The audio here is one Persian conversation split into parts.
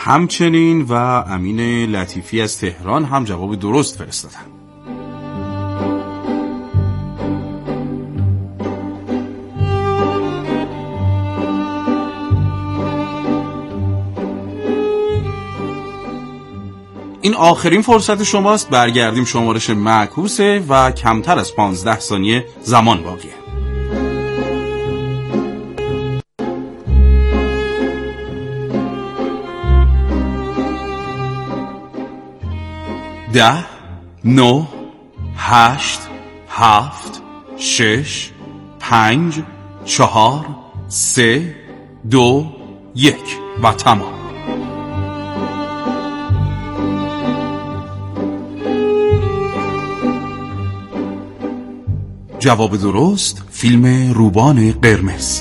همچنین و امین لطیفی از تهران هم جواب درست فرستادن. این آخرین فرصت شماست. برگردیم شمارش معکوسه و کمتر از 15 ثانیه زمان باقیه. 10 9 8 7 6 5 4 3 2 1 و تمام. جواب درست فیلم روبان قرمز.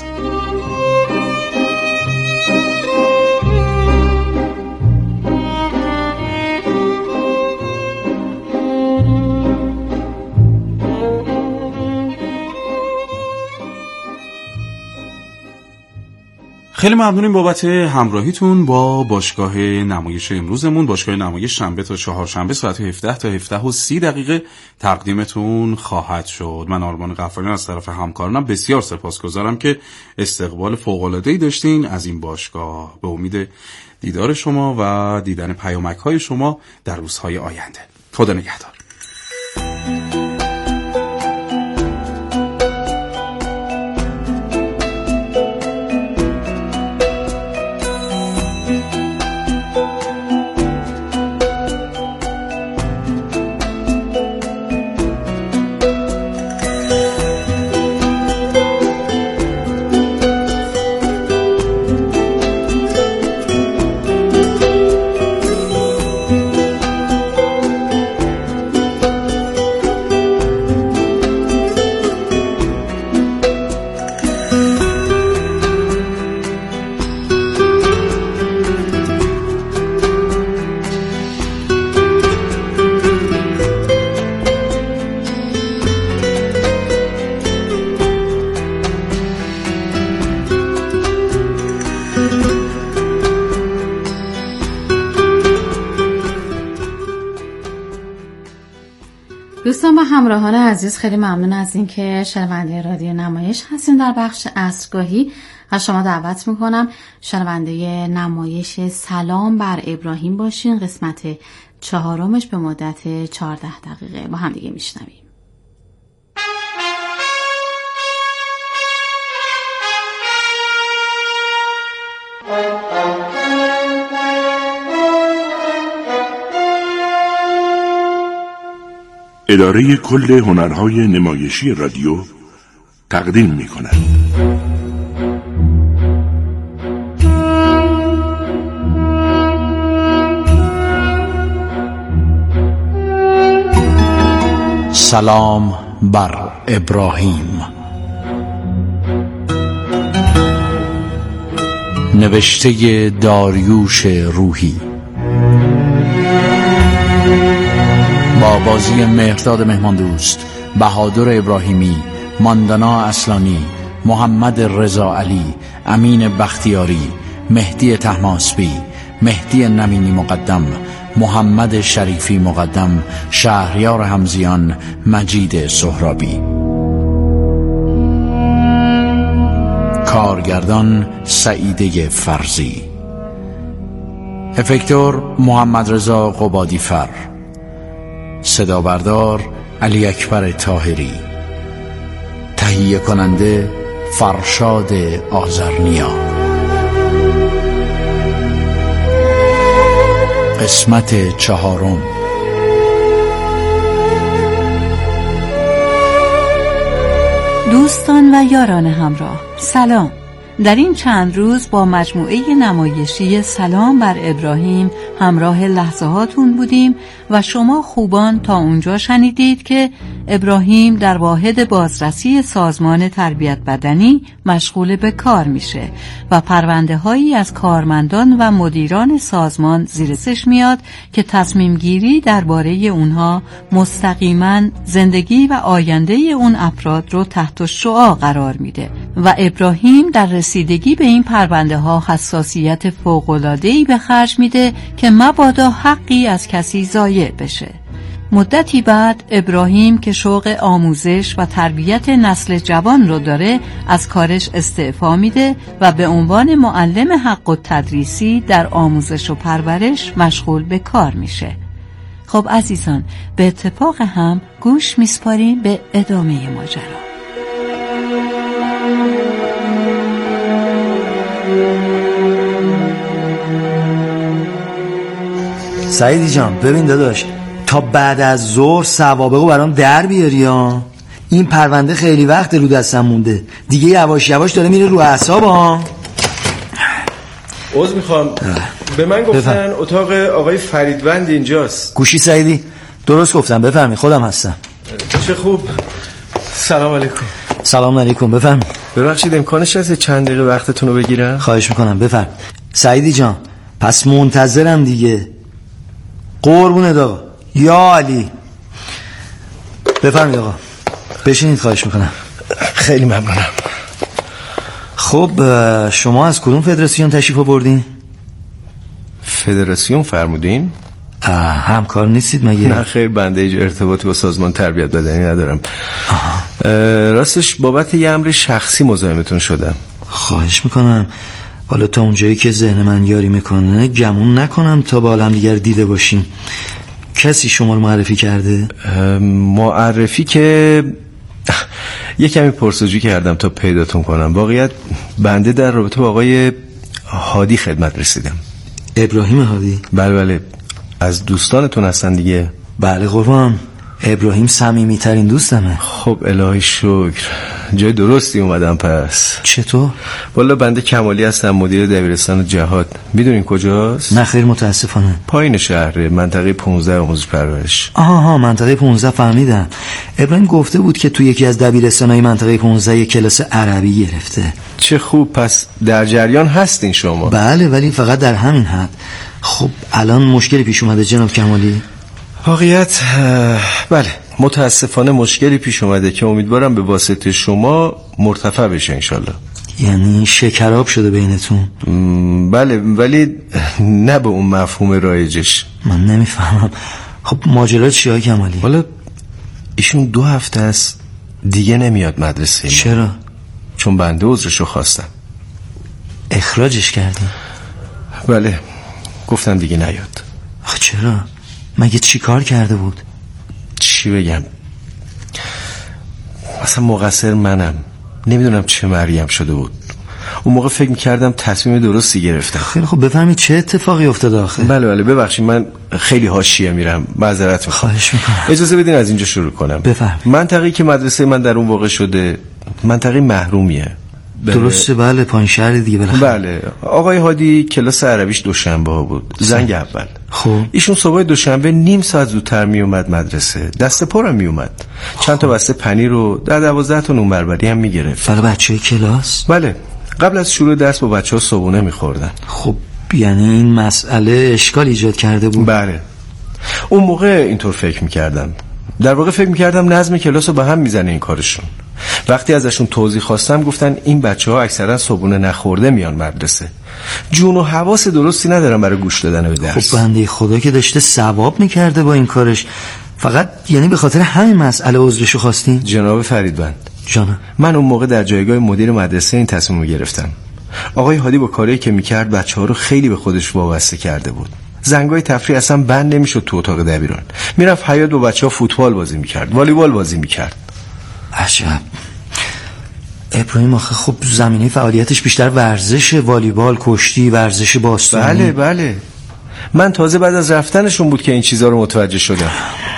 خیلی ممنونیم بابت همراهیتون با باشگاه نمایش امروزمون. باشگاه نمایش شنبه تا چهارشنبه ساعت 17 تا 17:30 تقدیمتون خواهد شد. من آرمان غفاریان از طرف همکارانم بسیار سپاسگزارم که استقبال فوق‌العاده‌ای داشتین از این باشگاه. به امید دیدار شما و دیدن پیامک‌های شما در روزهای آینده. خدا نگهدار. دوستان و همراهان عزیز، خیلی ممنون از این که شنونده رادیو نمایش هستین. در بخش عصرگاهی از شما دعوت میکنم شنونده نمایش سلام بر ابراهیم باشین. قسمت 4 به مدت 14 دقیقه با هم دیگه میشنویم. اداره کل هنرهای نمایشی رادیو تقدیم می‌کند. سلام بر ابراهیم. نوشته داریوش روحی با بازی مهرداد مهماندوست، بهادر ابراهیمی، ماندانا اصلانی، محمد رضا علی، امین بختیاری، مهدی طهماسبی، مهدی نمینی مقدم، محمد شریفی مقدم، شهریار حمزیان، مجید سهرابی. کارگردان سعیده فرزی. افکتور محمد رضا قبادی فر. صدا بردار علی اکبر طاهری. تهیه کننده فرشاد آذرنیا. قسمت 4. دوستان و یاران همراه، سلام. در این چند روز با مجموعه نمایشی سلام بر ابراهیم همراه لحظه هاتون بودیم و شما خوبان تا اونجا شنیدید که ابراهیم در واحد بازرسی سازمان تربیت بدنی مشغول به کار میشه و پرونده هایی از کارمندان و مدیران سازمان زیرسش میاد که تصمیم گیری درباره اونها مستقیما زندگی و آینده اون افراد رو تحت شعاع قرار میده و ابراهیم در رسیدگی به این پرونده ها حساسیت فوق‌العاده‌ای به خرج میده که مبادا حقی از کسی ضایع بشه. مدتی بعد ابراهیم که شوق آموزش و تربیت نسل جوان رو داره از کارش استعفا میده و به عنوان معلم حق التدریسی در آموزش و پرورش مشغول به کار میشه. خب عزیزان، به اتفاق هم گوش میسپاریم به ادامه ماجرا. سعیدی جان ببین داداش، تا بعد از ظهر سوابقو برام در بیاری ها. این پرونده خیلی وقت رو دستم مونده دیگه، یواش یواش داره میره رو اعصابم. عذر میخوام، به من گفتن اتاق آقای فریدوند اینجاست. گوشی سعیدی؟ درست گفتم، بفرمی، خودم هستم. چه خوب. سلام علیکم. سلام علیکم، بفرمی. ببخشید امکانش هست چند دقیقه وقتتون رو بگیرم؟ خواهش میکنم، بفرم. سعیدی جان پس منتظرم دیگه. قربونت آقا. یا علی. بفرمایید آقا، بشینید، خواهش میکنم. خیلی ممنونم. خب شما از کدوم فدراسیون تشریف آوردین؟ فدراسیون فرمودین؟ همکار نیستید مگه؟ نه خیر، بنده هیچ ارتباطی با سازمان تربیت بدنی ندارم. راستش بابت یه امر شخصی مزاحمتون شدم. خواهش میکنم. حالا تا اونجایی که ذهن من یاری میکنه گمون نکنم تا با هم دیگر دیده باشیم. کسی شما رو معرفی کرده؟ معرفی که یه کمی پرسجو کردم تا پیداتون کنم. واقعیت بنده در رابطه با آقای هادی خدمت رسیدم. ابراهیم هادی؟ بله، از دوستانتون هستن دیگه؟ بله قربان، ابراهیم صمیمی ترین دوستمه. خب الهی شکر، جای درستی اومدم. پس چطور؟ والا بنده کمالی هستم، مدیر دبیرستان جهاد. میدونین کجاست؟ نه خیر متاسفانه. پایین شهر، منطقه 15 آموزش پرورش. آها منطقه 15 فهمیدم. ابراهیم گفته بود که تو یکی از دبیرستان‌های منطقه 15 یک کلاس عربی گرفته. چه خوب، پس در جریان هستین شما؟ بله، ولی فقط در همین حد. خب الان مشکلی پیش اومده جناب کمالی؟ واقعیت بله، متاسفانه مشکلی پیش اومده که امیدوارم به واسطه شما مرتفع بشه انشالله. یعنی شکراب شده بینتون؟ بله، ولی نه به اون مفهوم رایجش. من نمیفهمم. خب ماجرا چیه آقای کمالی؟ والا ایشون 2 هفته است دیگه نمیاد مدرسه. چرا؟ چون بنده عذرشو خواستم. اخراجش کردی؟ بله، گفتم دیگه نیاد. چرا؟ مگه چی کار کرده بود؟ چی بگم، اصلا مقصر منم. نمیدونم چه مریم شده بود. اون موقع فکر میکردم تصمیم درستی گرفتم. خیلی خب بفهمید چه اتفاقی افتاده آخه؟ بله ببخشید، من خیلی حاشیه میرم، معذرت میخوام. خواهش میکنم. اجازه بدین از اینجا شروع کنم. بفرمایید. منطقه‌ای که مدرسه من در اون واقع شده منطقه محرومیه. درسته، بله، پایین شهر دیگه بالاخره. بله، آقای هادی کلاس عربیش دوشنبه ها بود، زنگ اول. خب ایشون صبح دوشنبه نیم ساعت زودتر می اومد مدرسه، دست پرم می اومد. چند تا بسته پنیر رو در 12 تا نون بربری هم می گرفت. برای بچه‌های کلاس؟ بله، قبل از شروع درس با بچه‌ها صبحونه می خوردن. خب یعنی این مسئله اشکال ایجاد کرده بود؟ بله، اون موقع اینطور فکر می کردم. در واقع فکر می کردم نظم کلاس رو به هم می زنه این کارشون. وقتی ازشون توضیح خواستم گفتن این بچه‌ها اکثرا صبحونه نخورده میان مدرسه، جون و حواس درستی ندارن برای گوش دادن به درس. خب بنده خدا که داشته ثواب میکرده با این کارش، فقط یعنی به خاطر همین مسئله عذرشو خواستین؟ جناب فریدوند جانم، من اون موقع در جایگاه مدیر مدرسه این تصمیم رو گرفتم. آقای هادی با کاری که میکرد بچه‌ها رو خیلی به خودش وابسته کرده بود. زنگای تفریح اصلا بند نمیشد تو اتاق دبیران، میرفت حیاط با بچه‌ها فوتبال بازی میکرد، والیبال بازی میکرد. عجب. ابراهیم آخه خب زمینه فعالیتش بیشتر ورزش، والیبال، کشتی، ورزش باستانی. بله من تازه بعد از رفتنشون بود که این چیزا رو متوجه شدم.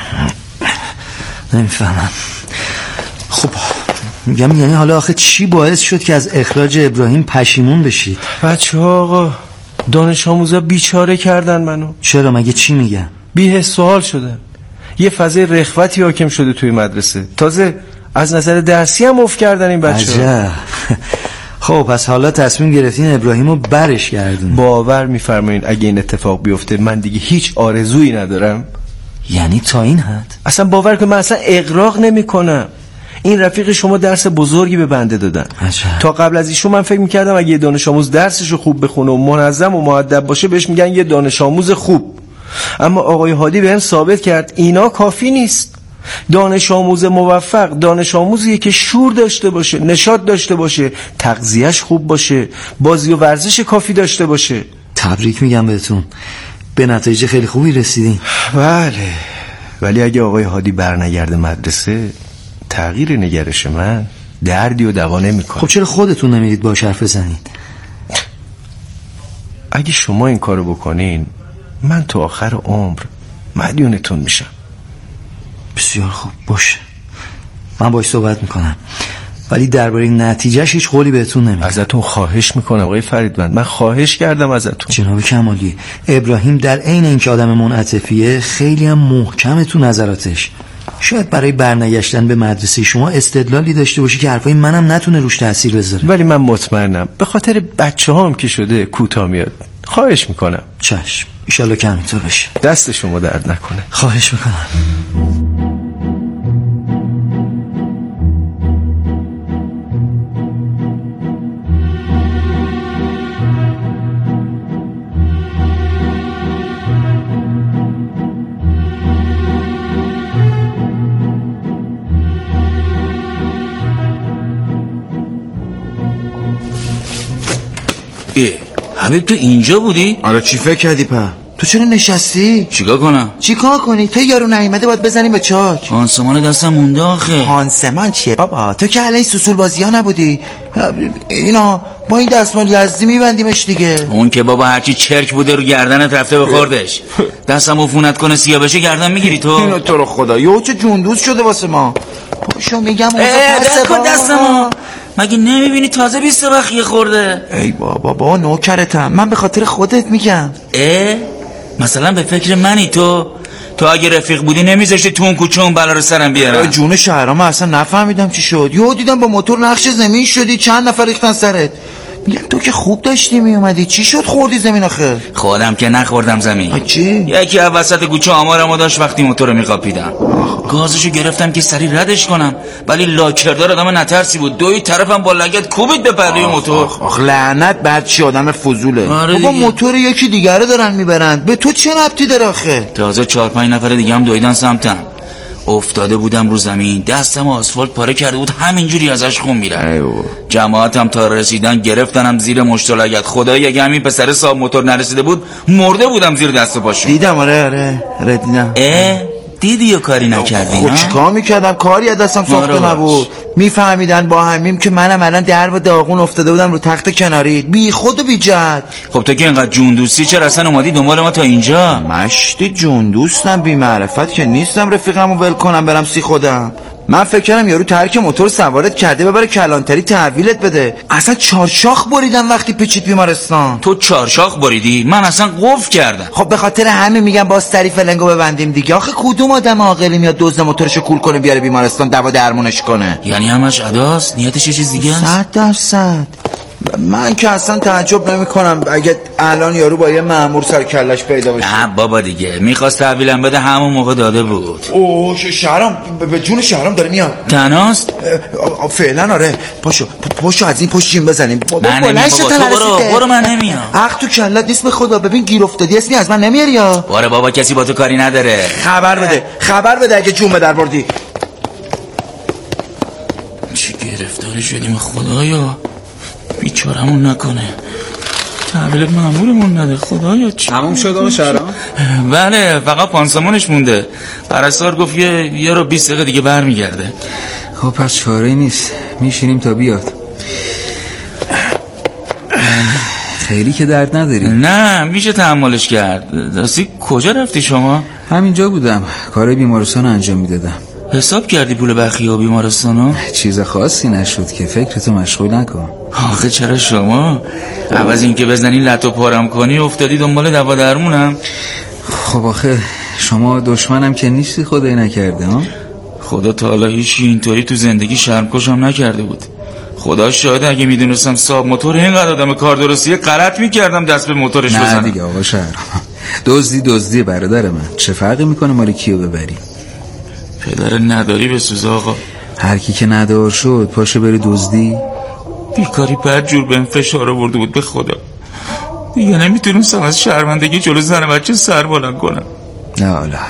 نمیفهمم. خب میگم یعنی حالا آخه چی باعث شد که از اخراج ابراهیم پشیمون بشید؟ بچه‌ها آقا، دانش آموزا بیچاره کردن منو. چرا؟ مگه چی میگن؟ بی‌حس سوال شدن. یه فضای رخوتی حاکم شده توی مدرسه. تازه از نظر درسی هم افت کردن این بچه‌ها. عجب. خب پس حالا تصمیم گرفتین ابراهیمو برش گردون. باور می‌فرمایید اگه این اتفاق بیفته من دیگه هیچ آرزویی ندارم؟ یعنی تا این حد؟ اصلا باور کن من اصلا اغراق نمی‌کنم. این رفیق شما درس بزرگی به بنده دادن. تا قبل از ایشون من فکر میکردم اگه یه دانش آموز درسشو خوب بخونه و منظم و مؤدب باشه بهش میگن یه دانش آموز خوب. اما آقای هادی بهم ثابت کرد اینا کافی نیست. دانش آموز موفق دانش آموزیه که شور داشته باشه، نشاط داشته باشه، تغذیه‌اش خوب باشه، بازی و ورزش کافی داشته باشه. تبریک میگم بهتون، به نتایج خیلی خوبی رسیدین. بله، ولی اگه آقای هادی برنگرده مدرسه، تغییر نگرش من دردی و دوا نمیکنه. خب چرا خودتون نمیرید باهاش حرف بزنید؟ اگه شما این کارو بکنین من تا آخر عمر مدیونتون میشم. بسیار خوب، باشه، من باهاش صحبت میکنم، ولی درباره نتیجهش هیچ قولی بهتون نمیدم. ازتون خواهش میکنم آقای فریدمند، من خواهش کردم ازتون. جناب کمالی، ابراهیم در عین اینکه آدم منعطفیه خیلی هم محکمه تو نظراتش. شاید برای برنگشتن به مدرسه شما استدلالی داشته باشه که حرفای منم نتونه روش تأثیر بذاره، ولی من مطمئنم به خاطر بچه‌هام که شده کوتاه میاد. خواهش میکنم. چشم، ایشالله که همینطور بشه. دست شما درد نکنه. خواهش میکنم. حبیب تو اینجا بودی؟ آره، چی فکر کردی په؟ تو چرا نشستی؟ چیکار کنم؟ چیکار کنی؟ تو یارو نیومده باید بزنیم به چاک. پانسمان دستم مونده آخه. پانسمان چیه بابا؟ تو که علی سوسول بازی ها نبودی؟ اینا با این دستمال یزدی میبندیمش دیگه. اون که بابا هرچی چرک بوده رو گردنت رفته بخوردش. دستم عفونت کنه سیاه بشه گردن میگیری تو؟ اینو تو رو خدا یهو چه جوندوز شده واسه ما. پاشو میگم دستمو. مگه نمیبینی تازه 20 بخیه خورده؟ ای بابا نوکرتم، من به خاطر خودت میگم. مثلا به فکر منی تو اگه رفیق بودی نمیذاشتی تو اون کوچه اون بلا رو سرم بیارم. جون شهرام اصلا نفهمیدم چی شد. یهو دیدم با موتور نقش زمین شدی، چند نفر ریختن سرت. میگم تو که خوب داشتی میومدی، چی شد خوردی زمین آخه؟ خودم که نخوردم زمین. چی؟ یکی از وسط کوچه آمارمو داشت وقتی موتور رو میقاپیدم. گازشو گرفتم که سری ردش کنم، ولی لاکردار آدم نترسی بود. دوی طرفم با لگد کوبید به پرده موتور. آخ لعنت بد چی آدم فضوله. بابا موتور یکی دیگه رو دارن میبرن، به تو چه ربطی داره آخه؟ تازه 4-5 نفر دیگه هم دویدن سمتم. افتاده بودم رو زمین، دستم آسفالت پاره کرده بود، همینجوری ازش خون میره. جماعتم تا رسیدن گرفتنم زیر مشت و لگد. خدایی اگه همین پسر صاحب موتور نرسیده بود مرده بودم زیر دست و پاشون. دیدم آره دیدم. دیدی یا کاری نکردی؟ خب چیکار میکردم؟ کاری از دستم ساخته نبود. میفهمیدن با همیم که منم الان در و داغون افتاده بودم رو تخت کناری، بی خود و بی جد. خب تو که اینقدر جون دوستی چرا اصلا اومدی دنبال ما تا اینجا؟ مشتی جون دوستم، بی معرفت که نیستم رفیقمو ول کنم برم سی خودم. من فکر کردم یارو ترک موتور سوارت کرده ببره کلانتری تحویلت بده. اصلا 4 شاخ بریدم وقتی پیچید بیمارستان. تو 4 شاخ بریدی؟ من اصلا قفل کردم. خب به خاطر همین میگم با سری فلنگو ببندیم دیگه. آخه کدوم آدم عاقلی میاد دزد موتورشو کول کنه بیاره بیمارستان دوا درمونش کنه؟ یعنی همش اداست؟ نیتش یه چیز دیگه است؟ 100%. من که اصلا تعجب نمی کنم اگه الان یارو با یه مأمور سر کلش پیدا بشه. نه بابا دیگه میخواست تحویلم بده همون موقع داده بود. اوه شهرام، به جون شهرام داره میاد. تناست؟ فعلا آره. پاشو از این پشت جیم بزنیم. من نمیام بابا، تو برو من نمیام. عقل تو کلت نیست به خدا. ببین گیر افتادی، اسمی از من نمیاری یا؟ باره بابا کسی با تو کاری نداره. خبر بده اگه جون به در بردی. چی گرفتار شدیم خدایا، بیچارمون نکنه، تحویل مامورمون نده خدایا. تموم شد آقا شهرام؟ بله فقط پانسمانش مونده. پرستار گفت یه رو 20 دقیقه دیگه برمیگرده. خب پس چاره نیست، میشینیم تا بیاد. خیلی که درد نداری. نه میشه تحملش کرد. راستی کجا رفتی شما؟ همینجا بودم، کار بیمارستان انجام میدادم. حساب کردی پول بخیه و بیمارستانو؟ چیز خاصی نشد که، فکرتو مشغول نکن. آخه چرا شما عوض این که بزنی لطو پارم کنی افتادی دنبال دوا درمونم؟ خب آخه شما دشمنم که نیستی، خدایی نکرده ها؟ خدا تا حالا هیچ اینطوری تو زندگی شرمکشم نکرده بود. خدا شاهد اگه میدونستم صاحب موتور اینقدر آدم کار درستیه غلط میکردم دست به موتورش بزنم. نه دیگه آقا شهرام، دزدی برادر من، چه فرقی میکنه مال کیو ببری؟ پدر نداری به سوز آقا. هر کی که ندار شد پاشه بری دزدی. بیکاری بد جور بهم فشار آورده بود به خدا. دیگه نمیتونستم از شرمندگی جلو زن بچه سر بلند کنم. لا لا لا.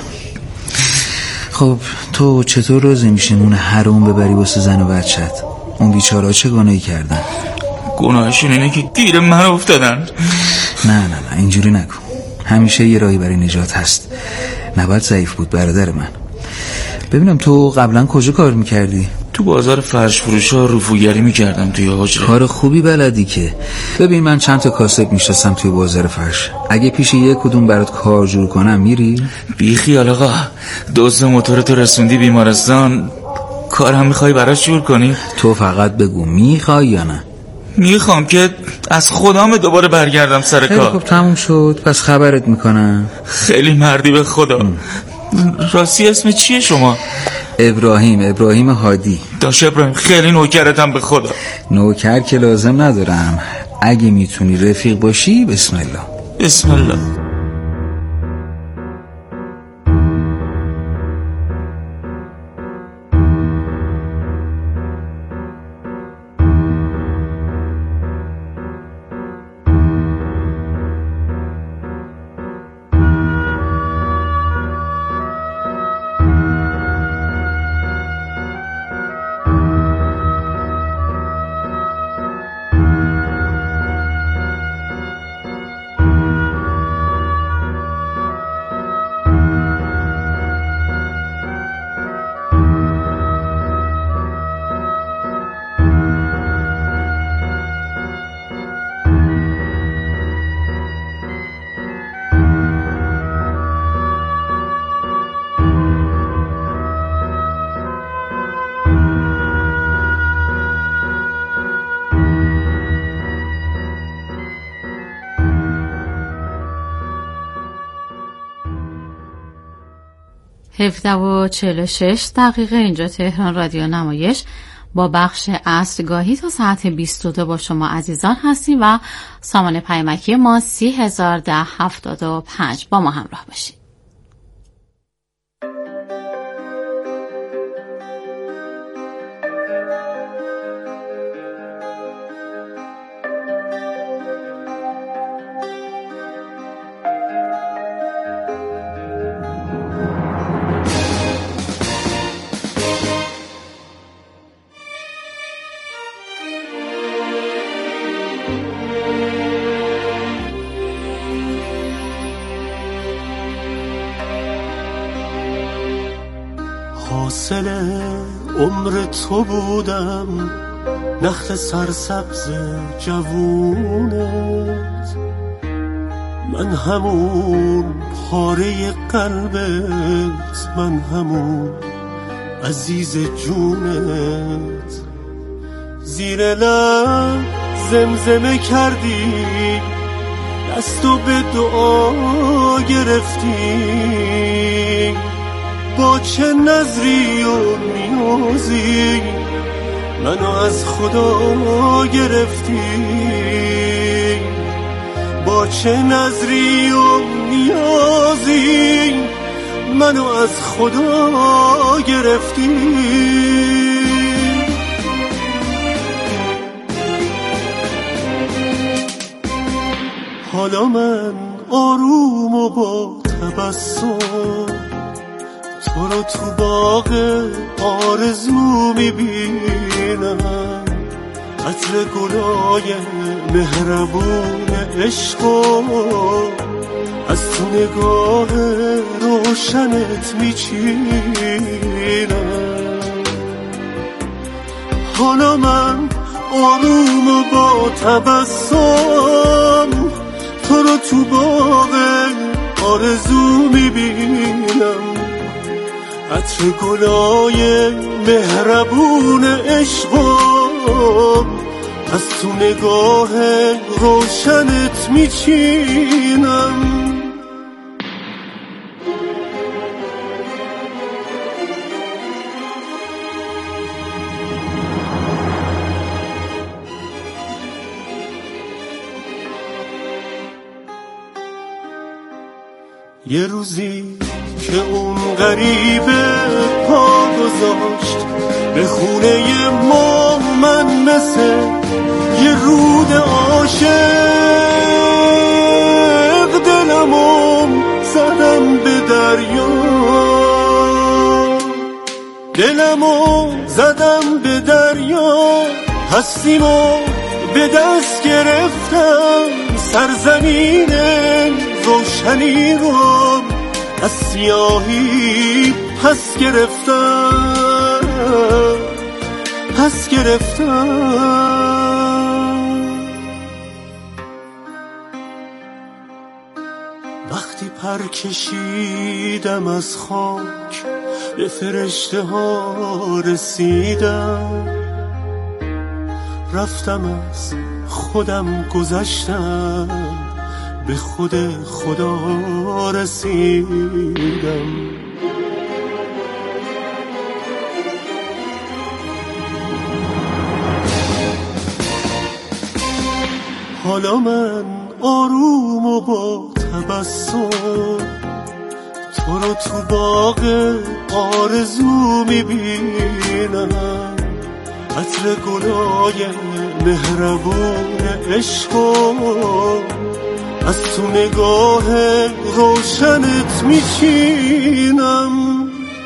خب تو چطور راضی میشی نون حرام ببری واسه زن و بچت؟ اون بیچاره‌ها چه گناهی کردن؟ گناهشون اینه که گیر من افتادن. نه اینجوری نکن. همیشه یه راهی برای نجات هست. نباید ضعیف بود برادر من. ببینم تو قبلا کجا کار میکردی؟ تو بازار فرش فروشا رفوگری میکردم توی حجره. کار خوبی بلدی که. ببین من چند تا کاسب میشناسم توی بازار فرش. اگه پیش یک کدوم برات کار جور کنم میری؟ بی خیال آقا. دزد موتورتو رسوندی بیمارستان، کارم میخوای براش جور کنی؟ تو فقط بگو میخوای یا نه. میخوام که از خودم دوباره برگردم سر کار. خب تموم شد، پس خبرت میکنم. خیلی مردی به خدا. راستی اسم چیه شما؟ ابراهیم هادی. داش ابراهیم خیلی نوکرتم به خدا. نوکر که لازم ندارم، اگه میتونی رفیق باشی بسم الله. بسم الله. هفته و 46 دقیقه اینجا تهران رادیو نمایش با بخش عصرگاهی تا ساعت 22 با شما عزیزان هستیم و سامان پیامکی ما 301075. با ما همراه باشید. حاصل عمر تو بودم، نخل سرسبز جوونت، من همون پاره قلبت، من همون عزیز جونت. زیر لب زمزمه کردی، دستو به دعا گرفتی، با چه نظری و نیازی منو از خدا گرفتی، با چه نظری و نیازی منو از خدا گرفتی. حالا من آروم و با تبسم تو رو تو باغ آرزو میبینم، عطر گلای مهربون عشقو از تو نگاه روشنت میچینم. حالا من آروم و با تبسم تو رو تو باغ آرزو میبینم، عطر گلای مهربون عشقم از تو نگاه روشنت میچینم. یه روزی که اون غریبه پا گذاشت به خونه ما من مثل یه رود عاشق دلمو زدم به دریا، دلمو زدم به دریا، هستیمو به دست گرفتم، سرزمین روشنی رو از سیاهی پس گرفتم، پس گرفتم. وقتی پر کشیدم از خاک به فرشته ها رسیدم، رفتم از خودم گذشتم به خود خدا رسیدم. حالا من آروم و با تبسم تو رو تو باغ آرزو میبینم، عطر گلای مهربون عشقو از تو نگاه روشنت میچینم.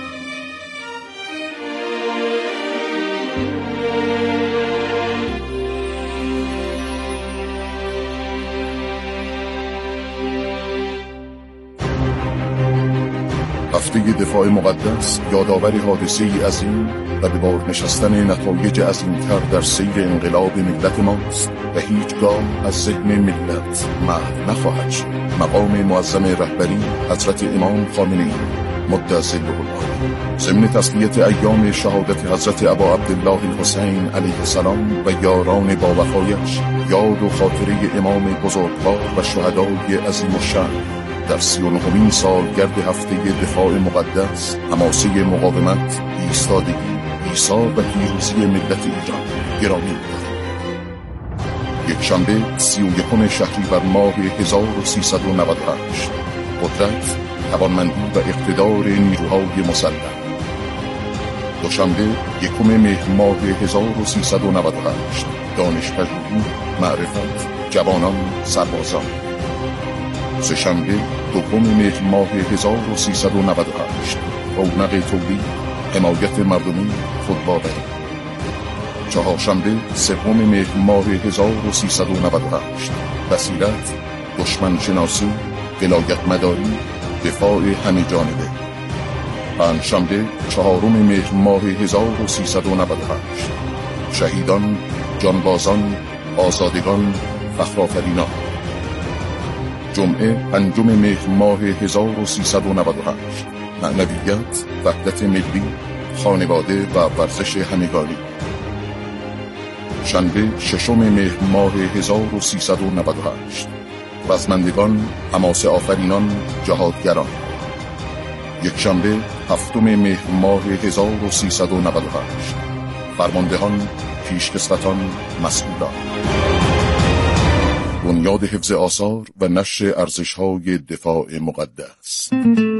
هفته دفاع مقدس یادآور حادثه‌ای عظیم و به بار نشستن نتایج عظیم‌تر در سیر انقلاب ملت ماست و هیچگاه از ذهن ملت محو نخواهد شد. مقام معظم رهبری حضرت امام خامنه‌ای مدظل الله ضمن تسلیت ایام شهادت حضرت ابا عبدالله الحسین علیه السلام و یاران باوفایش، یاد و خاطره امام بزرگوار و شهدای عظیم الشأن در 39مین سالگرد هفته دفاع مقدس، حماسه مقاومت، ایستادگی، ایثار و پیروزی ملت ایران گرامی می‌دارد. یکشنبه 31 شهریور ماه 1398 قدرت، توانمندی و اقتدار نیروهای مسلح. دوشنبه 1 مهر ماه 1398 دانش پژوهی، معرفت، جوانان، سربازان. سه‌شنبه 2 مهر ماه 1398 رونق تولید، حمایت مردمی، خودباوری. چهارشنبه 3 مهر ماه 1398 بصیرت، دشمن شناسی، ولایت مداری، دفاع همه جانبه. پنجشنبه 4 مهر ماه 1398 شهیدان، جانبازان، آزادگان، فخرآفرینان. جمعه 5 مهر ماه 1398 معنویت، وحدت ملی، خانواده و ورزش همگانی. شنبه 6 مهر ماه 1398 رزمندگان، حماسه آفرینان، جهادگران. یکشنبه 7 مهر ماه 1398 فرماندهان، پیشکسوتان، مسئولان. بنیاد حفظ آثار و نشر ارزش‌های دفاع مقدس.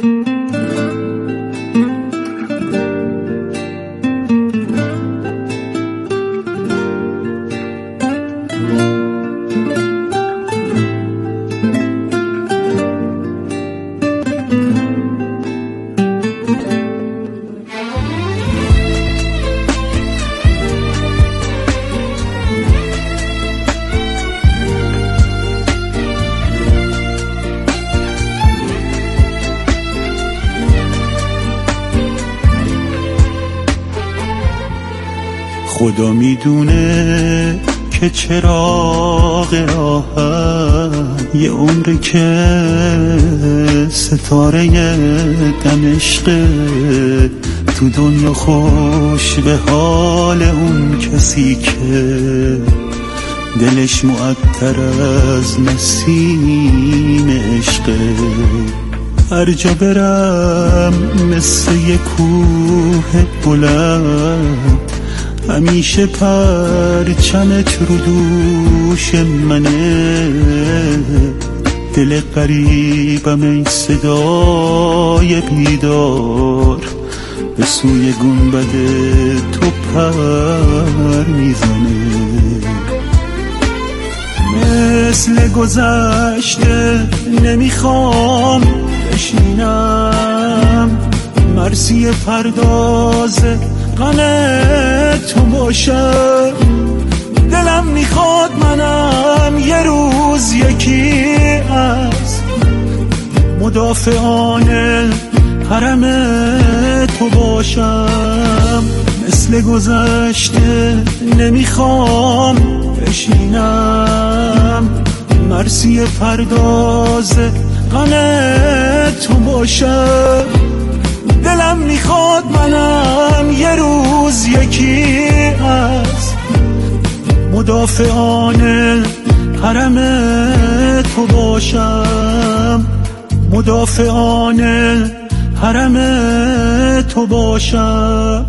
خدا میدونه که چراغ راهت یه عمره که ستاره دمشق تو دنیا، خوش به حال اون کسی که دلش معطر از نسیم عشق. هر جا برم مثل یه کوه بلند، همیشه پرچمت رو دوش منه. دل غریبم ای صدای بیدار، به سوی گنبد تو پر میزنه. مثل گذشته نمیخوام بشینم، مرسی پرداز غم تو باشه. دلم میخواد منم یه روز یکی از مدافعان حرم تو باشم. مثل گذشته نمیخوام بشینم، مرسی پرداز غم تو باشه. دلم میخواد منم یه روز یکی از مدافعان حرم تو باشم، مدافعان حرم تو باشم.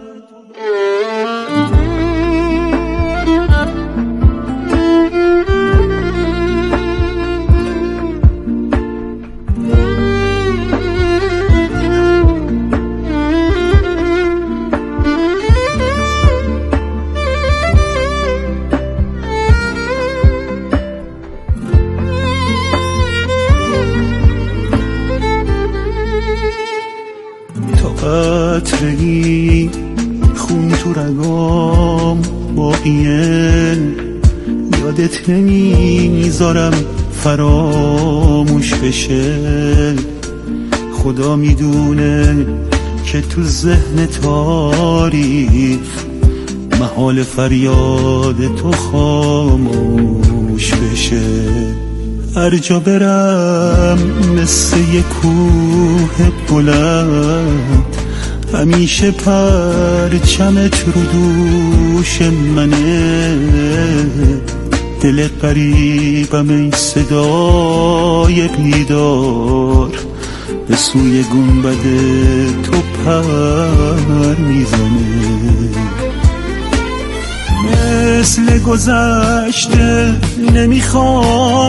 قطره‌ای خون تو رگام باقیه، یادت نمیذارم فراموش بشه. خدا میدونه که تو ذهن تاریک محال فریاد تو خاموش بشه. هر جا برم مثل یه کوه بلند، همیشه پرچمت رو دوش منه. دل غریبم ای صدای بیدار، به سوی گنبد تو پر میزنه. مثل گذشته نمیخوام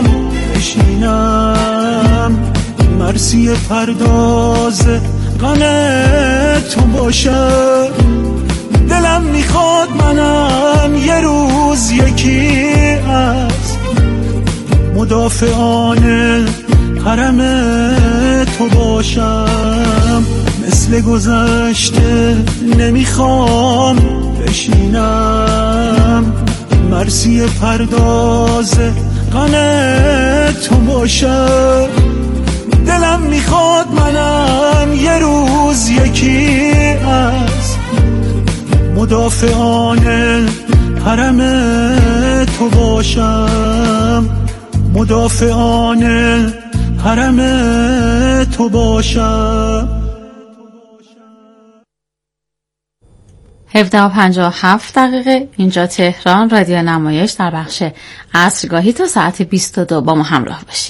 بشینم، مرسی پرداز غم تو باشه. دلم میخواد منم یه روز یکی از مدافعان حرم تو باشم. مثل گذشته نمیخوام بشینم، مرسی پرداز غم تو باشه. دلم میخواد منم یه روز یکی از مدافعان حرم تو باشم، مدافعان حرم تو باشم. 17:57 اینجا تهران، رادیو نمایش در بخش عصرگاهی تا ساعت 22 با ما همراه باشید.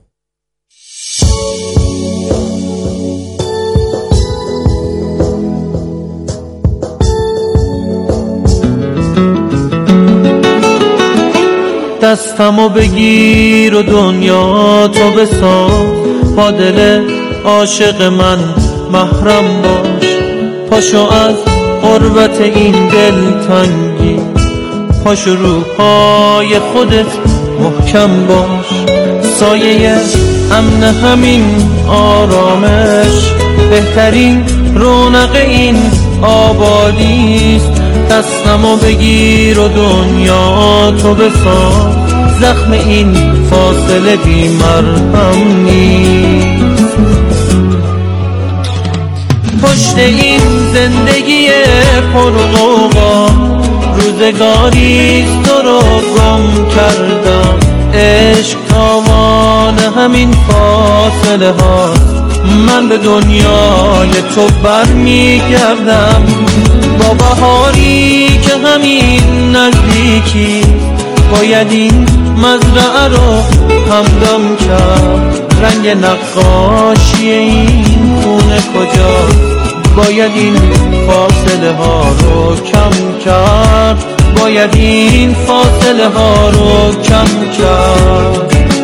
دستمو بگیر و دنیا تو بساز، با دل عاشق من محرم باش. پاشو از غربت این دل تنگی، پاشو رو پای خودت محکم باش. سایه امن همین آرامش، بهترین رونق این آبادیست. دستمو بگیر و دنیا تو بساز، زخم این فاصله بی مرهم نیست. پشت این زندگی پرغوغا روزگاریست تو رو گم کردم. عشق تاوان همین فاصله ها، من به دنیای تو برمیگردم. با بهاری که همین نزدیکی، باید این مزرعه رو همدم کرد. رنگ نقاشی این خونه کجا، باید این فاصله ها رو کم کرد. باید این فاصله ها رو کم کرد.